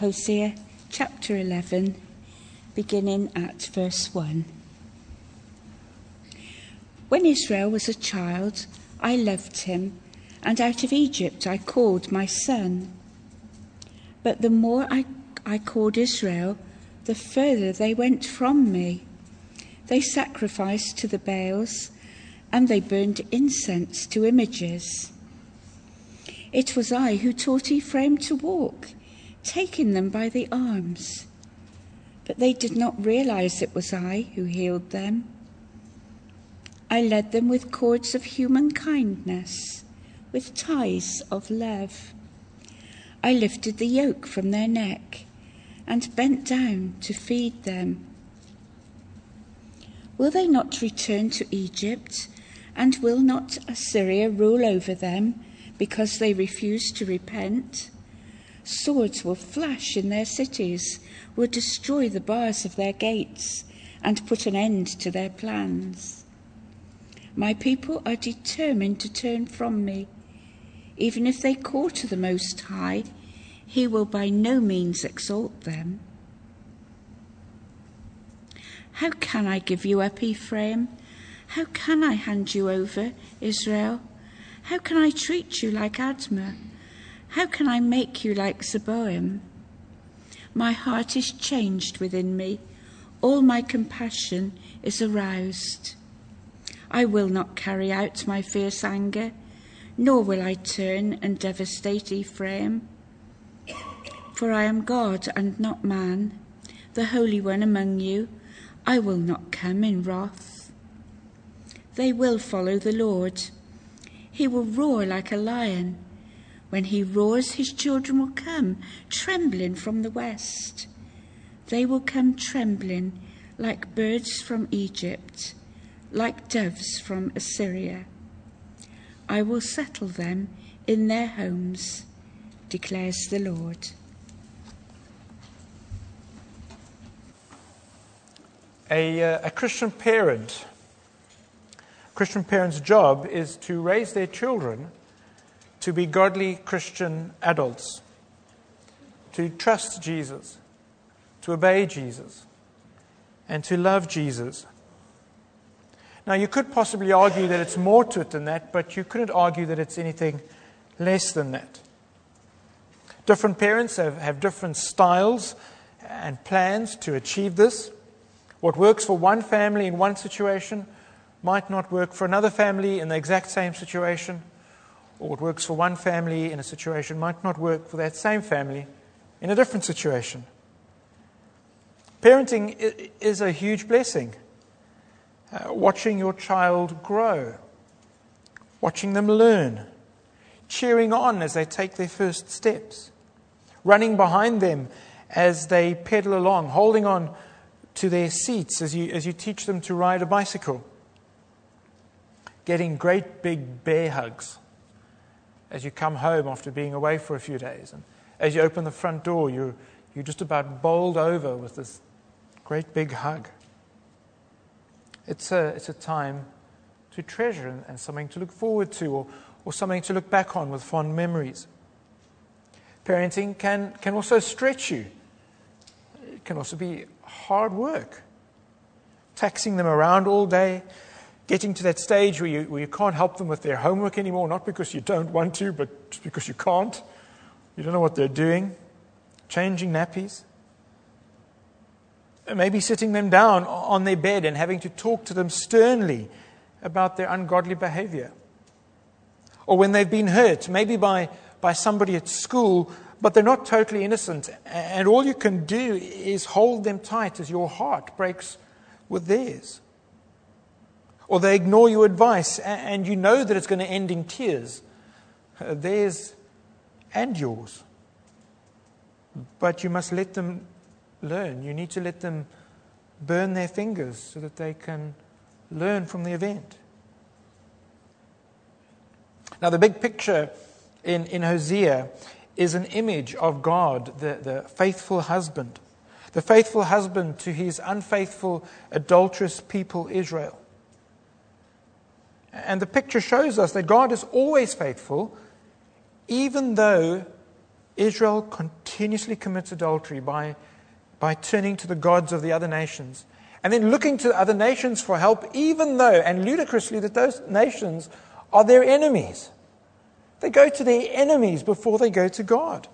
Hosea chapter 11, beginning at verse 1. When Israel was a child, I loved him, and out of Egypt I called my son. But the more I called Israel, the further they went from me. They sacrificed to the Baals, and they burned incense to images. It was I who taught Ephraim to walk, taking them by the arms. But they did not realize it was I who healed them. I led them with cords of human kindness, with ties of love. I lifted the yoke from their neck and bent down to feed them. Will they not return to Egypt, and will not Assyria rule over them because they refuse to repent? Swords will flash in their cities, will destroy the bars of their gates, and put an end to their plans. My people are determined to turn from me. Even if they call to the Most High, he will by no means exalt them. How can I give you up, Ephraim? How can I hand you over, Israel? How can I treat you like Admah? How can I make you like Zeboim? My heart is changed within me. All my compassion is aroused. I will not carry out my fierce anger, nor will I turn and devastate Ephraim. For I am God and not man, the Holy One among you. I will not come in wrath. They will follow the Lord. He will roar like a lion. When he roars, his children will come, trembling from the west. They will come trembling like birds from Egypt, like doves from Assyria. I will settle them in their homes, declares the Lord. A Christian parent's job is to raise their children to be godly Christian adults, to trust Jesus, to obey Jesus, and to love Jesus. Now, you could possibly argue that it's more to it than that, but you couldn't argue that it's anything less than that. Different parents have different styles and plans to achieve this. What works for one family in one situation might not work for another family in the exact same situation, or what works for one family in a situation might not work for that same family in a different situation. Parenting is a huge blessing. Watching your child grow, watching them learn, cheering on as they take their first steps, running behind them as they pedal along, holding on to their seats as you teach them to ride a bicycle, getting great big bear hugs as you come home after being away for a few days. And as you open the front door, you're just about bowled over with this great big hug. It's a time to treasure and something to look forward to, or something to look back on with fond memories. Parenting can also stretch you. It can also be hard work. Taxing them around all day, getting to that stage where you can't help them with their homework anymore, not because you don't want to, but just because you can't. You don't know what they're doing. Changing nappies. Maybe sitting them down on their bed and having to talk to them sternly about their ungodly behavior. Or when they've been hurt, maybe by somebody at school, but they're not totally innocent, and all you can do is hold them tight as your heart breaks with theirs. Or they ignore your advice, and you know that it's going to end in tears, theirs and yours. But you must let them learn. You need to let them burn their fingers so that they can learn from the event. Now, the big picture in Hosea is an image of God, the faithful husband. The faithful husband to his unfaithful, adulterous people, Israel. And the picture shows us that God is always faithful, even though Israel continues continuously commits adultery by turning to the gods of the other nations, and then looking to other nations for help, even though, and ludicrously, that those nations are their enemies. They go to their enemies before they go to God.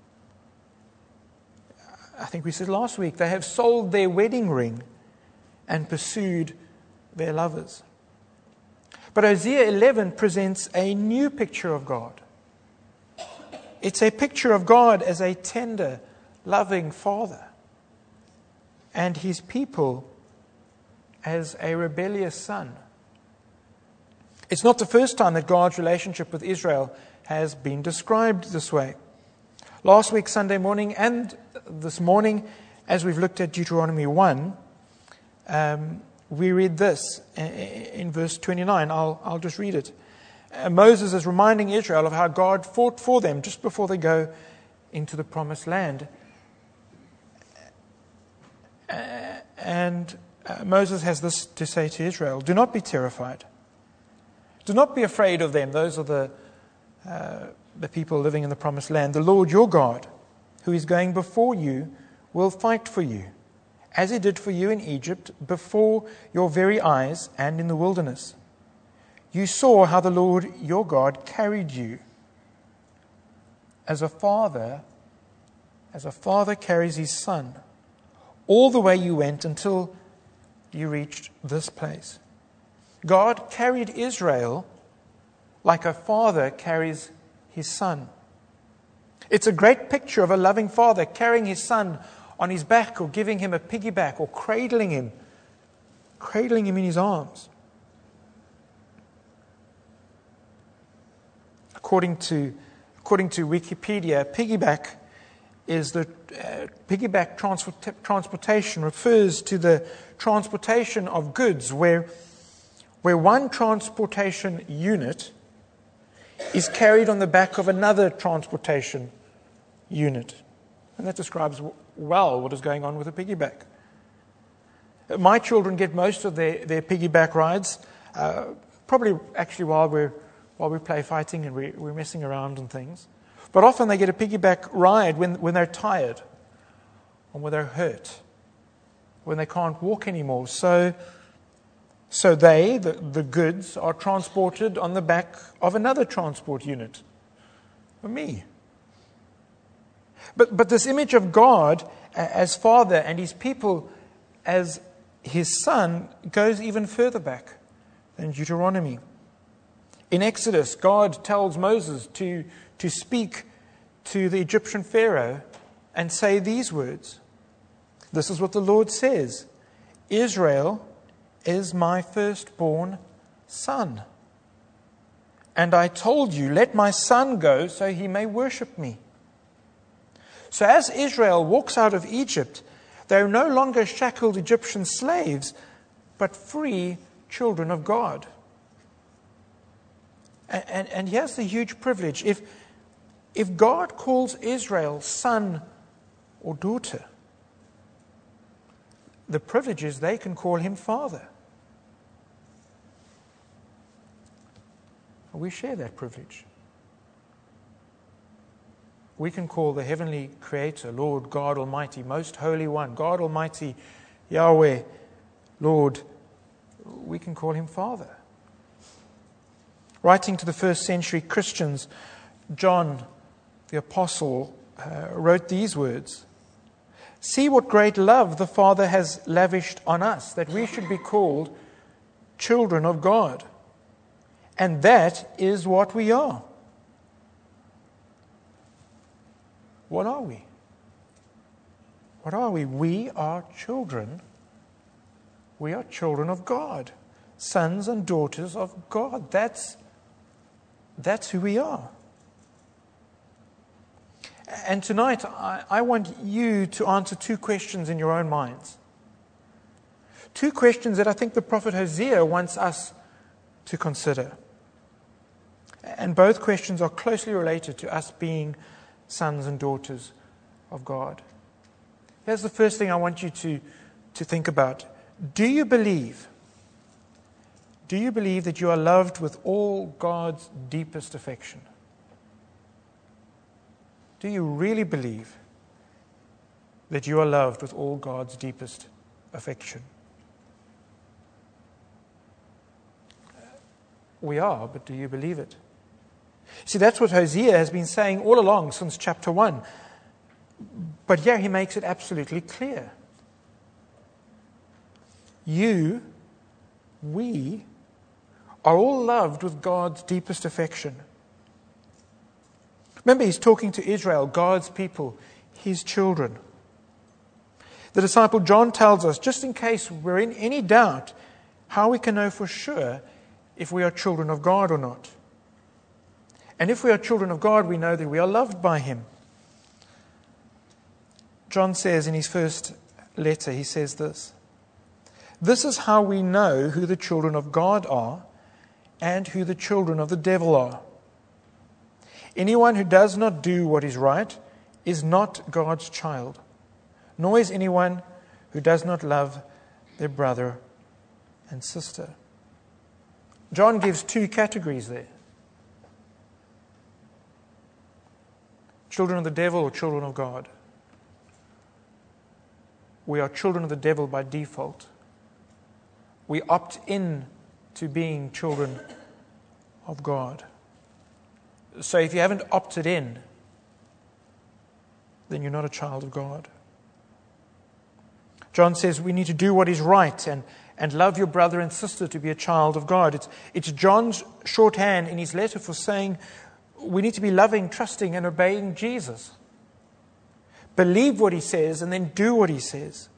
I think we said last week, they have sold their wedding ring and pursued their lovers. But Hosea 11 presents a new picture of God. It's a picture of God as a tender, loving Father, and His people as a rebellious son. It's not the first time that God's relationship with Israel has been described this way. Last week, Sunday morning, and this morning, as we've looked at Deuteronomy 1, we read this in verse 29. I'll just read it. Moses is reminding Israel of how God fought for them just before they go into the promised land. And Moses has this to say to Israel: do not be terrified. Do not be afraid of them. Those are the people living in the promised land. The Lord your God, who is going before you, will fight for you, as He did for you in Egypt, before your very eyes and in the wilderness. You saw how the Lord your God carried you as a father carries his son, all the way you went until you reached this place. God carried Israel like a father carries his son. It's a great picture of a loving father carrying his son on his back, or giving him a piggyback, or cradling him in his arms. According to Wikipedia, piggyback is the piggyback transportation refers to the transportation of goods where one transportation unit is carried on the back of another transportation unit. And that describes well what is going on with a piggyback. My children get most of their piggyback rides, probably actually while we play fighting and we're messing around and things. But often they get a piggyback ride when they're tired, or when they're hurt, when they can't walk anymore. So the goods are transported on the back of another transport unit, for me. But this image of God as Father and His people as His Son goes even further back than Deuteronomy. In Exodus, God tells Moses to speak to the Egyptian Pharaoh and say these words. This is what the Lord says: Israel is my firstborn son. And I told you, let my son go so he may worship me. So as Israel walks out of Egypt, they are no longer shackled Egyptian slaves, but free children of God. And here's the huge privilege. If God calls Israel son or daughter, the privilege is they can call Him Father. We share that privilege. We can call the Heavenly Creator, Lord God Almighty, Most Holy One, God Almighty, Yahweh, Lord. We can call Him Father. Writing to the first century Christians, John the Apostle wrote these words: See what great love the Father has lavished on us, that we should be called children of God. And that is what we are. What are we? What are we? We are children. We are children of God. Sons and daughters of God. That's who we are. And tonight, I want you to answer two questions in your own minds. Two questions that I think the prophet Hosea wants us to consider. And both questions are closely related to us being sons and daughters of God. Here's the first thing I want you to think about. Do you believe that you are loved with all God's deepest affection? Do you really believe that you are loved with all God's deepest affection. We are, but do you believe it? See, that's what Hosea has been saying all along since chapter 1. But here he makes it absolutely clear. You, we, are all loved with God's deepest affection. Remember, he's talking to Israel, God's people, his children. The disciple John tells us, just in case we're in any doubt, how we can know for sure if we are children of God or not. And if we are children of God, we know that we are loved by him. John says in his first letter, he says this: "This is how we know who the children of God are and who the children of the devil are. Anyone who does not do what is right is not God's child, nor is anyone who does not love their brother and sister." John gives two categories there: children of the devil or children of God. We are children of the devil by default. We opt in to being children of God. So if you haven't opted in, then you're not a child of God. John says we need to do what is right and love your brother and sister to be a child of God. It's John's shorthand in his letter for saying we need to be loving, trusting, and obeying Jesus. Believe what he says and then do what he says.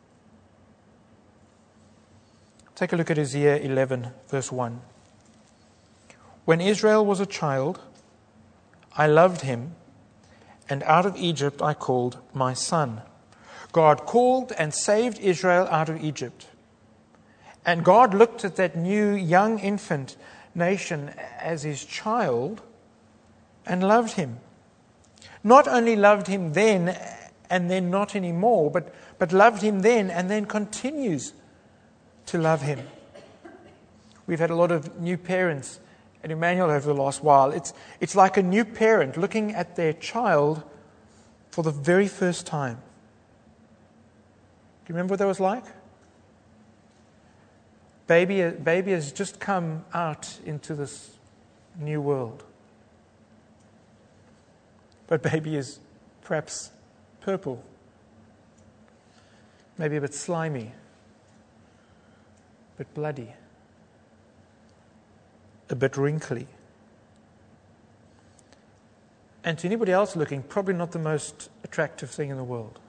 Take a look at Hosea 11, verse 1. "When Israel was a child, I loved him, and out of Egypt I called my son." God called and saved Israel out of Egypt. And God looked at that new young infant nation as his child and loved him. Not only loved him then and then not anymore, but loved him then and then continues to love him. We've had a lot of new parents at Emmanuel over the last while. It's like a new parent looking at their child for the very first time. Do you remember what that was like? Baby has just come out into this new world. But baby is perhaps purple, maybe a bit slimy, a bit bloody, a bit wrinkly. And to anybody else looking, probably not the most attractive thing in the world.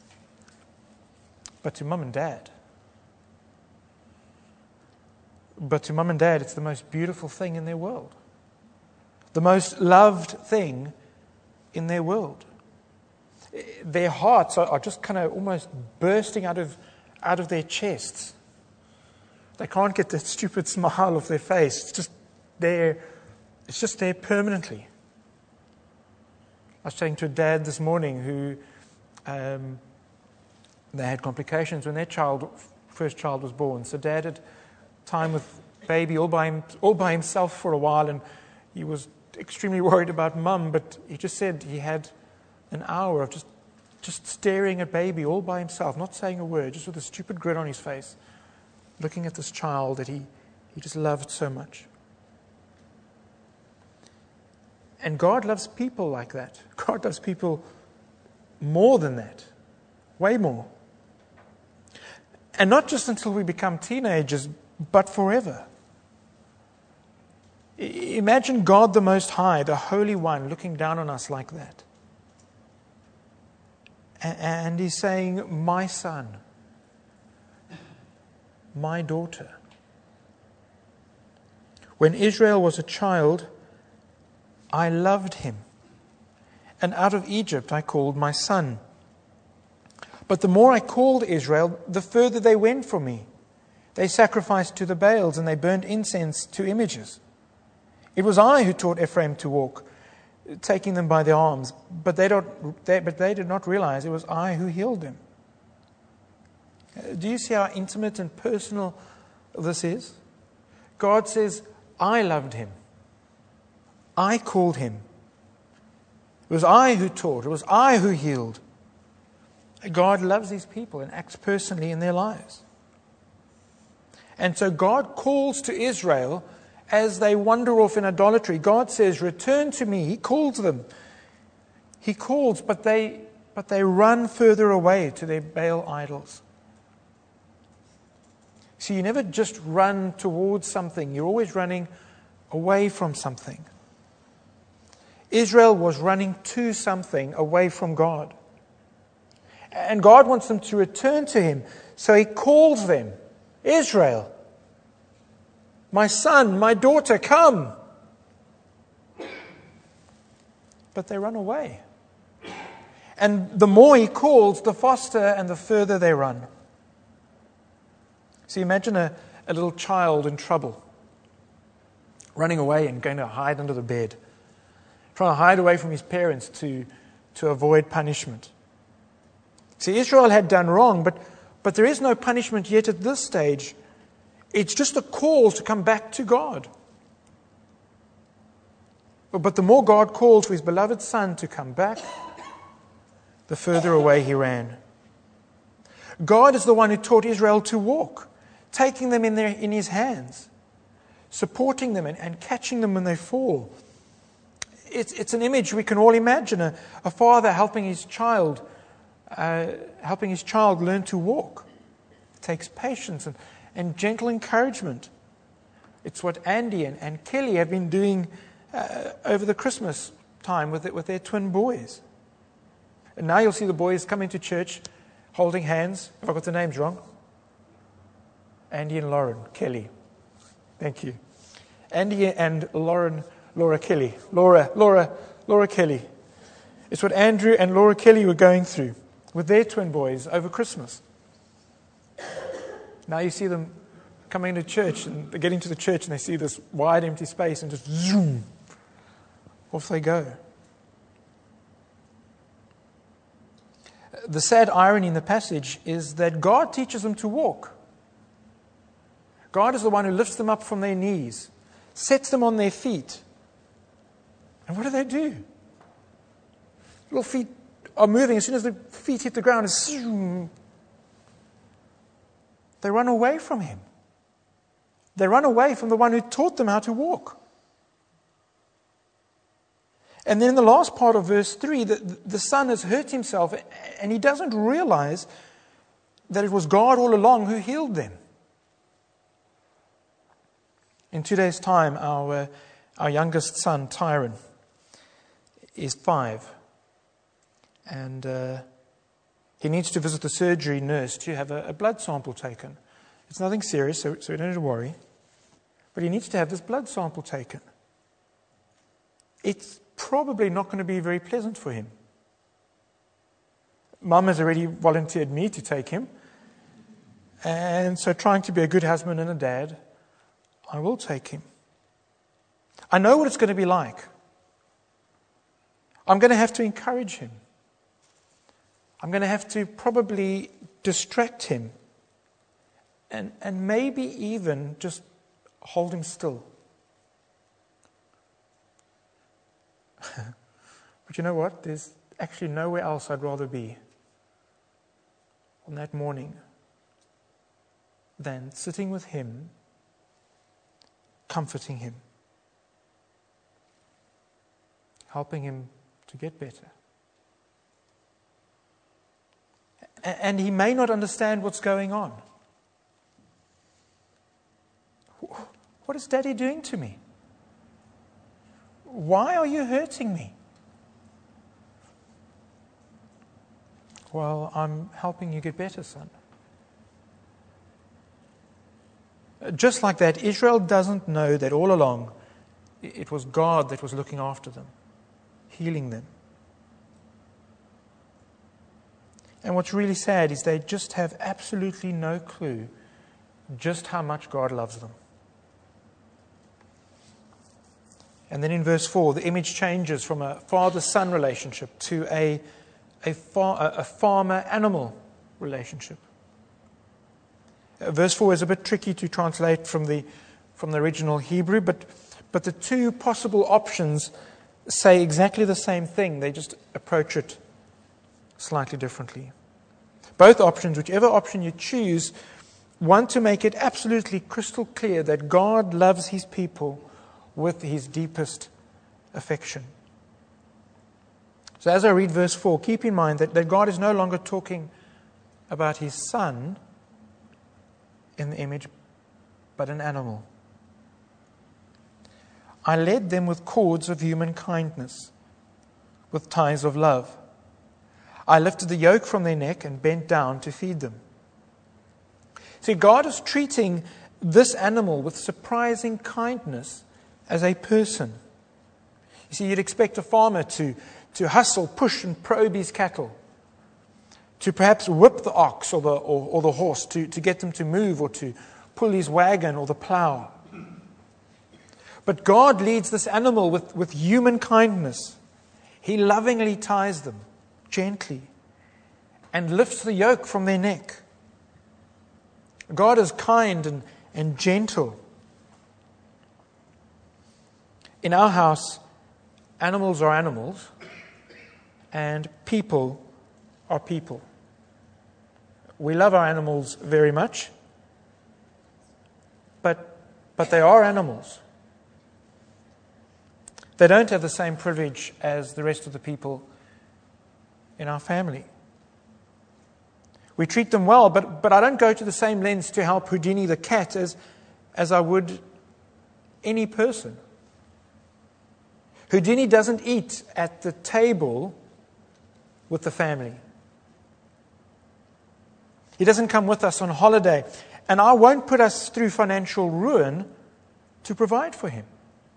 But to mum and dad, it's the most beautiful thing in their world. The most loved thing in their world. Their hearts are just kind of almost bursting out of their chests. They can't get that stupid smile off their face. It's just there permanently. I was saying to a dad this morning who they had complications when their first child was born. So dad had time with baby all by himself for a while, and he was extremely worried about mum, but he just said he had an hour of just staring at baby all by himself, not saying a word, just with a stupid grin on his face, looking at this child that he just loved so much. And God loves people like that. God loves people more than that, way more. And not just until we become teenagers, but forever. Imagine God the Most High, the Holy One, looking down on us like that. And He's saying, my son, my daughter. When Israel was a child, I loved him, and out of Egypt I called my son. But the more I called Israel, the further they went from me. They sacrificed to the Baals, and they burned incense to images. It was I who taught Ephraim to walk, taking them by their arms, but they did not realize it was I who healed them. Do you see how intimate and personal this is? God says, I loved him. I called him. It was I who taught. It was I who healed. God loves His people and acts personally in their lives. And so God calls to Israel as they wander off in idolatry. God says, return to me. He calls them. He calls, but they run further away to their Baal idols. See, you never just run towards something. You're always running away from something. Israel was running to something away from God. And God wants them to return to Him. So He calls them, Israel, my son, my daughter, come. But they run away. And the more He calls, the faster and the further they run. So imagine a little child in trouble, running away and going to hide under the bed, trying to hide away from his parents to avoid punishment. See, Israel had done wrong, but there is no punishment yet at this stage. It's just a call to come back to God. But the more God called for His beloved Son to come back, the further away he ran. God is the one who taught Israel to walk, taking them in His hands, supporting them and catching them when they fall. It's an image we can all imagine, a father helping his child learn to walk. It takes patience and gentle encouragement. It's what Andy and Kelly have been doing over the Christmas time with their twin boys. And now you'll see the boys coming to church holding hands. Have I got the names wrong? Andy and Lauren Kelly. Thank you. Andy and Laura Kelly. Laura Kelly. It's what Andrew and Laura Kelly were going through with their twin boys over Christmas. Now you see them coming into church, and they get into the church and they see this wide empty space and just zoom, off they go. The sad irony in the passage is that God teaches them to walk. God is the one who lifts them up from their knees, sets them on their feet. And what do? Little feet are moving. As soon as the feet hit the ground, they run away from Him. They run away from the one who taught them how to walk. And then in the last part of verse 3, the son has hurt himself and he doesn't realize that it was God all along who healed them. In 2 days' time, our youngest son, Tyron, is 5. And he needs to visit the surgery nurse to have a blood sample taken. It's nothing serious, so you don't need to worry. But he needs to have this blood sample taken. It's probably not going to be very pleasant for him. Mum has already volunteered me to take him. And so trying to be a good husband and a dad, I will take him. I know what it's going to be like. I'm going to have to encourage him. I'm going to have to probably distract him. And maybe even just hold him still. But you know what? There's actually nowhere else I'd rather be on that morning than sitting with him, comforting him, helping him to get better. And he may not understand what's going on. What is Daddy doing to me? Why are you hurting me? Well, I'm helping you get better, son. Just like that, Israel doesn't know that all along it was God that was looking after them, healing them. And what's really sad is they just have absolutely no clue just how much God loves them. And then in verse 4, the image changes from a father-son relationship to a farmer-animal relationship. Verse 4 is a bit tricky to translate from the original Hebrew, but the two possible options say exactly the same thing. They just approach it slightly differently. Both options, whichever option you choose, want to make it absolutely crystal clear that God loves his people with his deepest affection. So as I read verse 4, keep in mind that God is no longer talking about his son in the image, but an animal. I led them with cords of human kindness, with ties of love. I lifted the yoke from their neck and bent down to feed them. See, God is treating this animal with surprising kindness as a person. You see, you'd expect a farmer to hustle, push, and probe his cattle, to perhaps whip the ox or the horse to get them to move, or to pull his wagon or the plow. But God leads this animal with human kindness. He lovingly ties them gently and lifts the yoke from their neck. God is kind and gentle. In our house, animals are animals and people are people. We love our animals very much, but they are animals. They don't have the same privilege as the rest of the people in our family. We treat them well, but I don't go to the same lengths to help Houdini the cat as I would any person. Houdini doesn't eat at the table with the family. He doesn't come with us on holiday, and I won't put us through financial ruin to provide for him.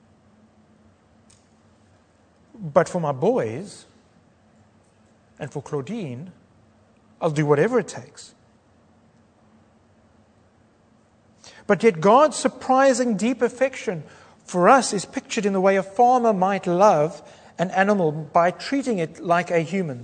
But for my boys and for Claudine, I'll do whatever it takes. But yet God's surprising deep affection for us is pictured in the way a farmer might love an animal by treating it like a human.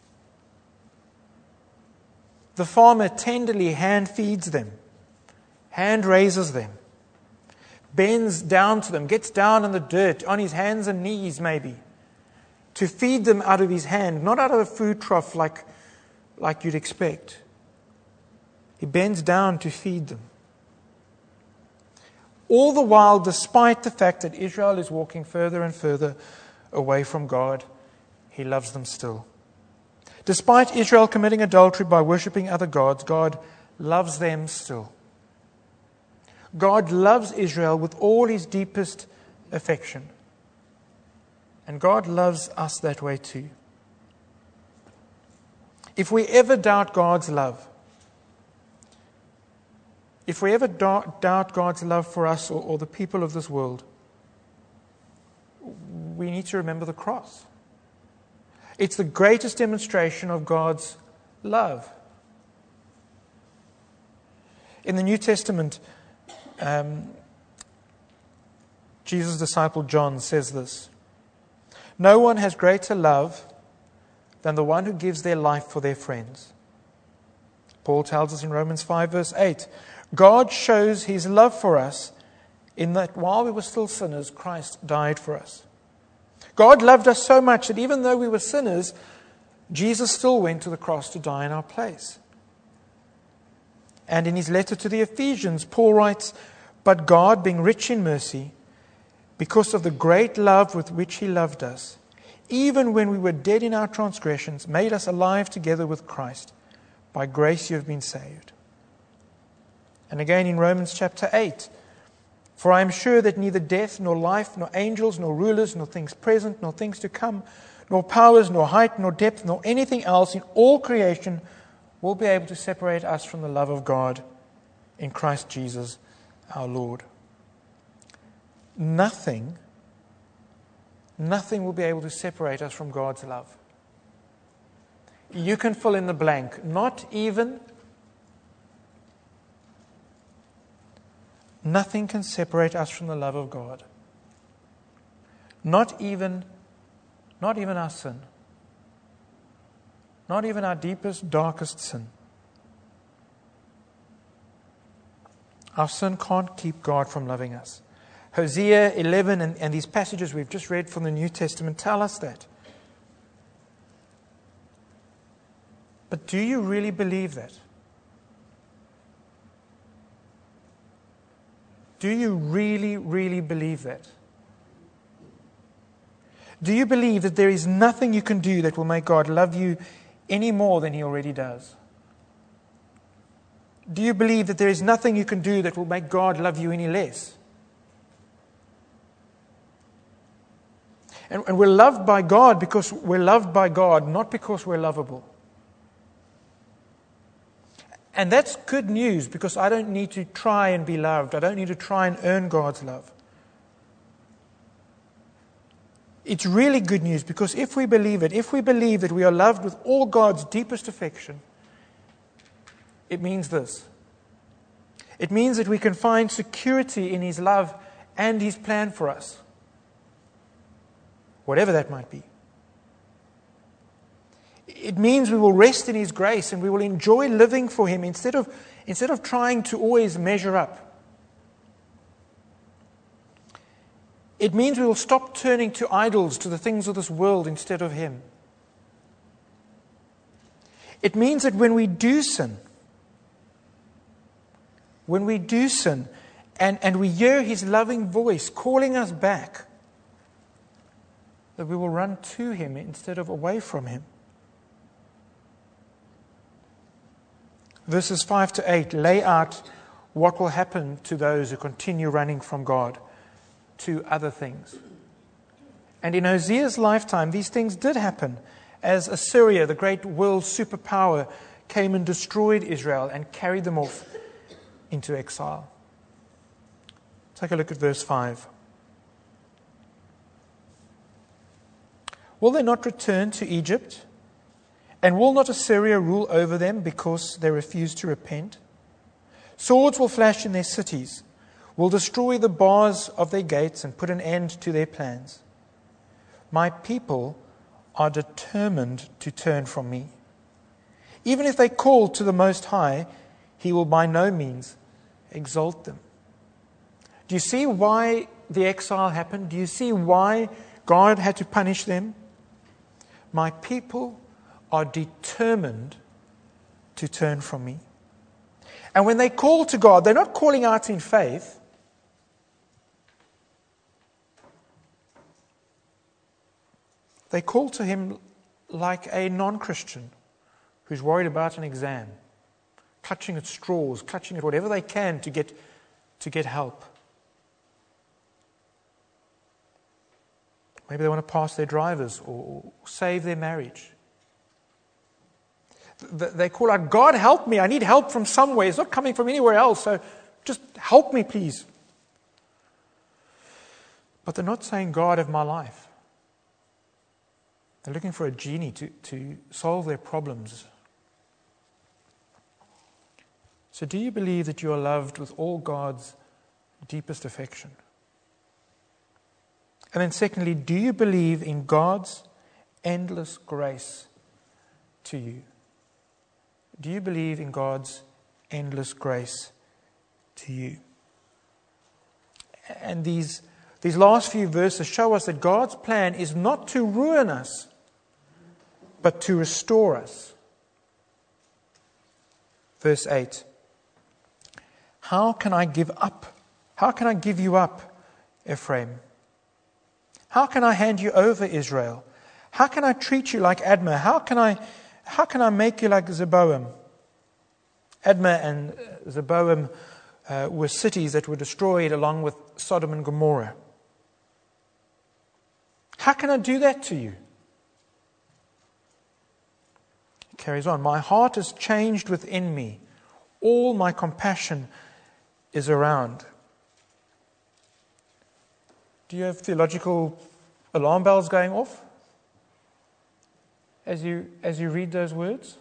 The farmer tenderly hand feeds them, hand raises them, bends down to them, gets down in the dirt, on his hands and knees maybe, to feed them out of his hand, not out of a food trough like you'd expect. He bends down to feed them. All the while, despite the fact that Israel is walking further and further away from God, he loves them still. Despite Israel committing adultery by worshipping other gods, God loves them still. God loves Israel with all his deepest affection. And God loves us that way too. If we ever doubt God's love, if we ever doubt God's love for us or the people of this world, we need to remember the cross. It's the greatest demonstration of God's love. In the New Testament, Jesus' disciple John says this: "No one has greater love than the one who gives their life for their friends." Paul tells us in Romans 5 verse 8, God shows his love for us in that while we were still sinners, Christ died for us. God loved us so much that even though we were sinners, Jesus still went to the cross to die in our place. And in his letter to the Ephesians, Paul writes, "But God, being rich in mercy, because of the great love with which he loved us, even when we were dead in our transgressions, made us alive together with Christ. By grace you have been saved." And again in Romans chapter 8, "For I am sure that neither death, nor life, nor angels, nor rulers, nor things present, nor things to come, nor powers, nor height, nor depth, nor anything else in all creation will be able to separate us from the love of God in Christ Jesus our Lord." Nothing will be able to separate us from God's love. You can fill in the blank. Nothing can separate us from the love of God. Not even our sin. Not even our deepest, darkest sin. Our sin can't keep God from loving us. Hosea 11 and these passages we've just read from the New Testament tell us that. But do you really believe that? Do you really, really believe that? Do you believe that there is nothing you can do that will make God love you any more than He already does? Do you believe that there is nothing you can do that will make God love you any less? And we're loved by God because we're loved by God, not because we're lovable. And that's good news, because I don't need to try and be loved. I don't need to try and earn God's love. It's really good news, because if we believe it, if we believe that we are loved with all God's deepest affection, it means this. It means that we can find security in His love and His plan for us, whatever that might be. It means we will rest in His grace and we will enjoy living for Him instead of trying to always measure up. It means we will stop turning to idols, to the things of this world instead of Him. It means that when we do sin and we hear His loving voice calling us back, that we will run to Him instead of away from Him. Verses 5 to 8 lay out what will happen to those who continue running from God to other things. And in Hosea's lifetime, these things did happen as Assyria, the great world superpower, came and destroyed Israel and carried them off into exile. Take a look at verse 5. Will they not return to Egypt? And will not Assyria rule over them because they refuse to repent? Swords will flash in their cities, will destroy the bars of their gates and put an end to their plans. My people are determined to turn from me. Even if they call to the Most High, He will by no means exalt them. Do you see why the exile happened? Do you see why God had to punish them? My people are determined to turn from me. And when they call to God, they're not calling out in faith. They call to Him like a non-Christian who's worried about an exam, clutching at straws, clutching at whatever they can to get help. Maybe they want to pass their drivers or save their marriage. They call out, God, help me. I need help from somewhere. It's not coming from anywhere else. So just help me, please. But they're not saying, God, have my life. They're looking for a genie to solve their problems. So do you believe that you are loved with all God's deepest affection? And then secondly, do you believe in God's endless grace to you? Do you believe in God's endless grace to you? And these last few verses show us that God's plan is not to ruin us, but to restore us. Verse 8. How can I give up? How can I give you up, Ephraim? How can I hand you over, Israel? How can I treat you like Admah? How can I make you like Zeboim? Admah and Zeboim were cities that were destroyed along with Sodom and Gomorrah. How can I do that to you? He carries on. My heart is changed within me. All my compassion is around. Do you have theological alarm bells going off as you read those words?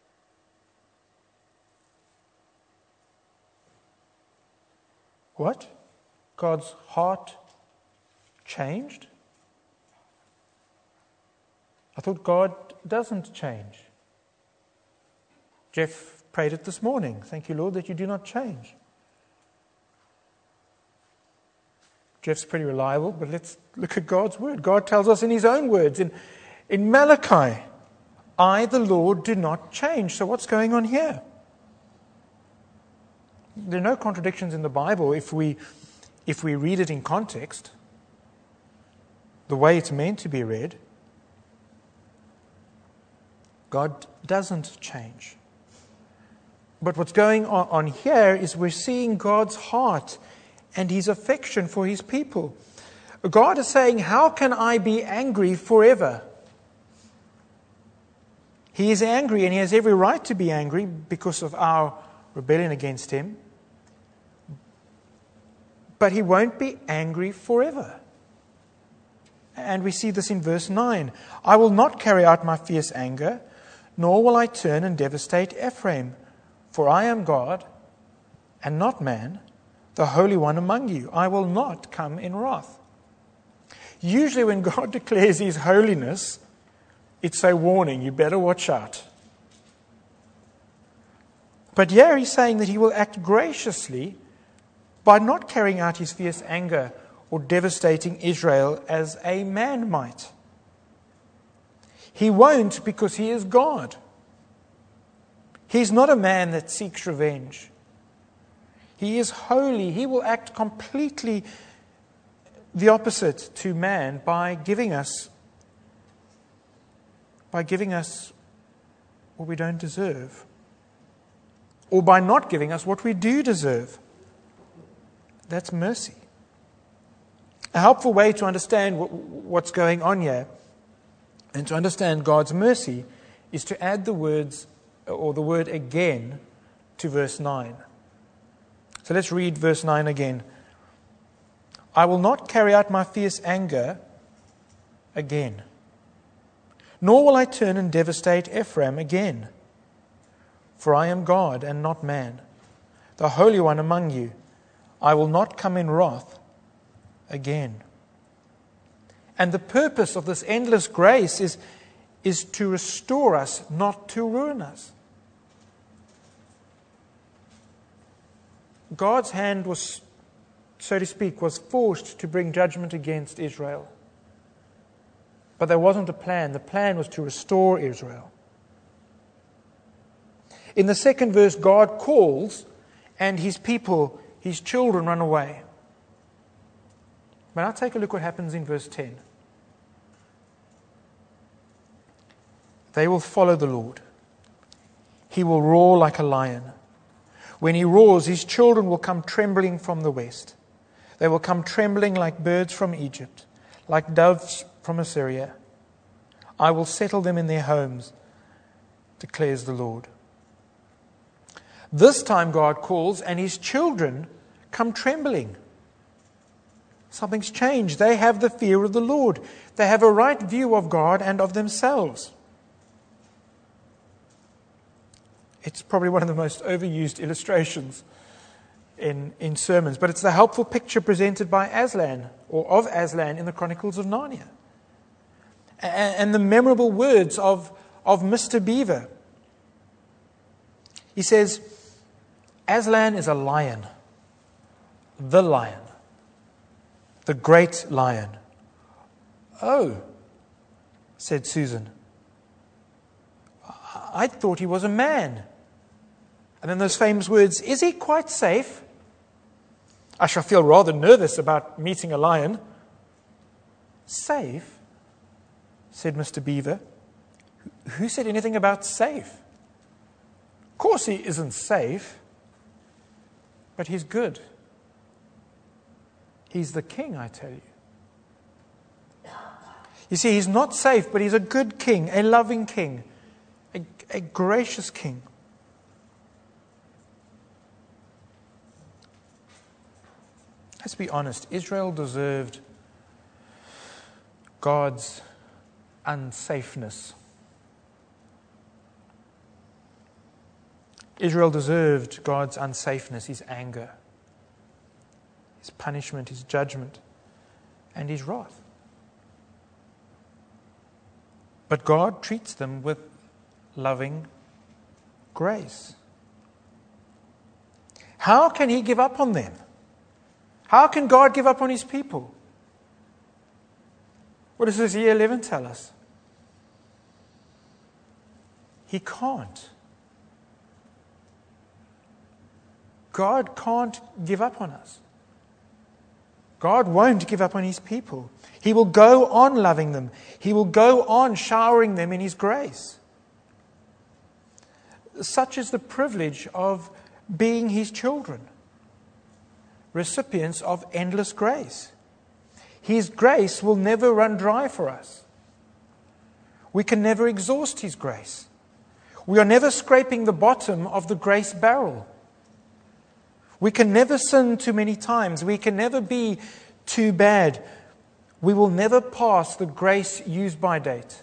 What? God's heart changed? I thought God doesn't change. Jeff prayed it this morning. Thank you, Lord, that you do not change. Jeff's pretty reliable, but let's look at God's word. God tells us in His own words, in Malachi, I, the Lord, do not change. So what's going on here? There are no contradictions in the Bible if we read it in context, the way it's meant to be read. God doesn't change. But what's going on here is we're seeing God's heart and His affection for His people. God is saying, how can I be angry forever? He is angry, and He has every right to be angry because of our rebellion against Him. But He won't be angry forever. And we see this in verse 9. I will not carry out my fierce anger, nor will I turn and devastate Ephraim. For I am God, and not man, the Holy One among you. I will not come in wrath. Usually when God declares His holiness, it's a warning, you better watch out. But here He's saying that He will act graciously by not carrying out His fierce anger or devastating Israel as a man might. He won't because He is God. He's not a man that seeks revenge. He is holy. He will act completely the opposite to man by giving us what we don't deserve, or by not giving us what we do deserve. That's mercy. A helpful way to understand what's going on here and to understand God's mercy is to add the words or the word again to verse 9. So let's read verse 9 again. I will not carry out my fierce anger again, nor will I turn and devastate Ephraim again. For I am God and not man, the Holy One among you. I will not come in wrath again. And the purpose of this endless grace is to restore us, not to ruin us. God's hand was, so to speak, was forced to bring judgment against Israel. But there wasn't a plan. The plan was to restore Israel. In the second verse, God calls, and His people, His children, run away. But now take a look what happens in verse 10. They will follow the Lord. He will roar like a lion. When He roars, His children will come trembling from the west. They will come trembling like birds from Egypt, like doves from Assyria. I will settle them in their homes, declares the Lord. This time God calls, and His children come trembling. Something's changed. They have the fear of the Lord. They have a right view of God and of themselves. It's probably one of the most overused illustrations in sermons, but it's the helpful picture presented by Aslan, or of Aslan, in the Chronicles of Narnia. And the memorable words of Mr. Beaver. He says, Aslan is a lion, the great lion. Oh, said Susan. I thought he was a man. And then those famous words, is he quite safe? I shall feel rather nervous about meeting a lion. Safe? Said Mr. Beaver. Who said anything about safe? Of course he isn't safe, but he's good. He's the king, I tell you. You see, he's not safe, but he's a good king, a loving king, a gracious king. Let's be honest, Israel deserved God's unsafeness. Israel deserved God's unsafeness, His anger, His punishment, His judgment, and His wrath. But God treats them with loving grace. How can He give up on them? How can God give up on His people? What does Hosea 11 tell us? He can't. God can't give up on us. God won't give up on His people. He will go on loving them. He will go on showering them in His grace. Such is the privilege of being His children, recipients of endless grace. His grace will never run dry for us. We can never exhaust His grace. We are never scraping the bottom of the grace barrel. We can never sin too many times. We can never be too bad. We will never pass the grace use by date.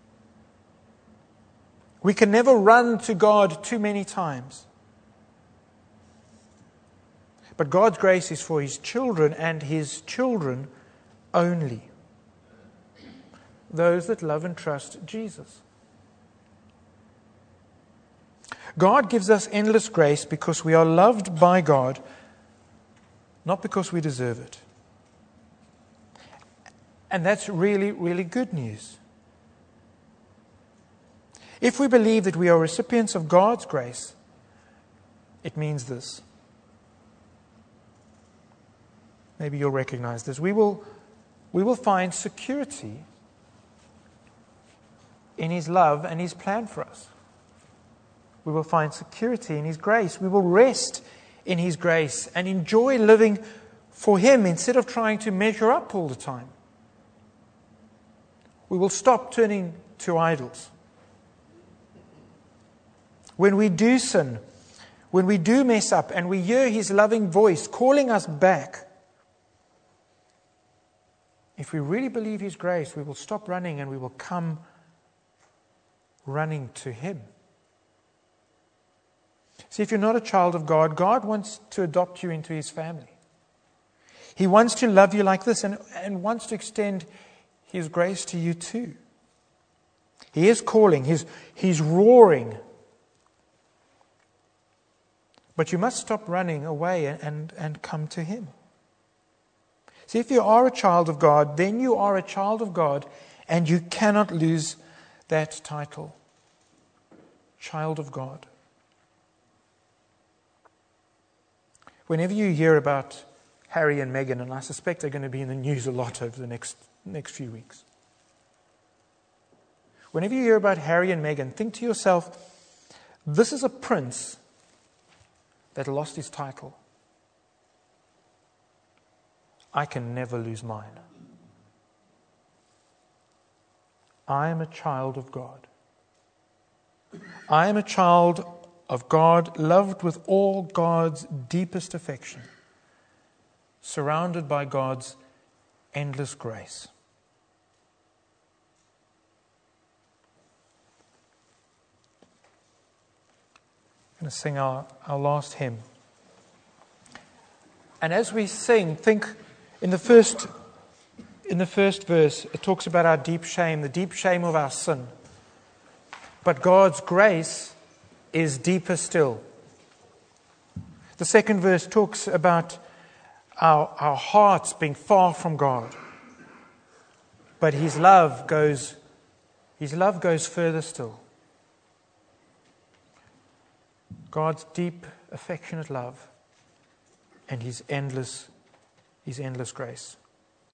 We can never run to God too many times. But God's grace is for His children and His children only. Those that love and trust Jesus. God gives us endless grace because we are loved by God, not because we deserve it. And that's really, really good news. If we believe that we are recipients of God's grace, it means this. Maybe you'll recognize this. We will find security in His love and His plan for us. We will find security in His grace. We will rest in His grace and enjoy living for Him instead of trying to measure up all the time. We will stop turning to idols. When we do sin, when we do mess up and we hear His loving voice calling us back, if we really believe His grace, we will stop running and we will come running to Him. See, if you're not a child of God, God wants to adopt you into His family. He wants to love you like this and wants to extend His grace to you too. He is calling, He's roaring. But you must stop running away and come to Him. See, if you are a child of God, then you are a child of God and you cannot lose that title. Child of God. Whenever you hear about Harry and Meghan, and I suspect they're going to be in the news a lot over the next few weeks. Whenever you hear about Harry and Meghan, think to yourself, this is a prince that lost his title. I can never lose mine. I am a child of God. I am a child of God, loved with all God's deepest affection, surrounded by God's endless grace. I'm going to sing our last hymn. And as we sing, think in the first verse, it talks about our deep shame, the deep shame of our sin. But God's grace is deeper still. The second verse talks about our hearts being far from God. But His love goes further still. God's deep, affectionate love and His endless grace.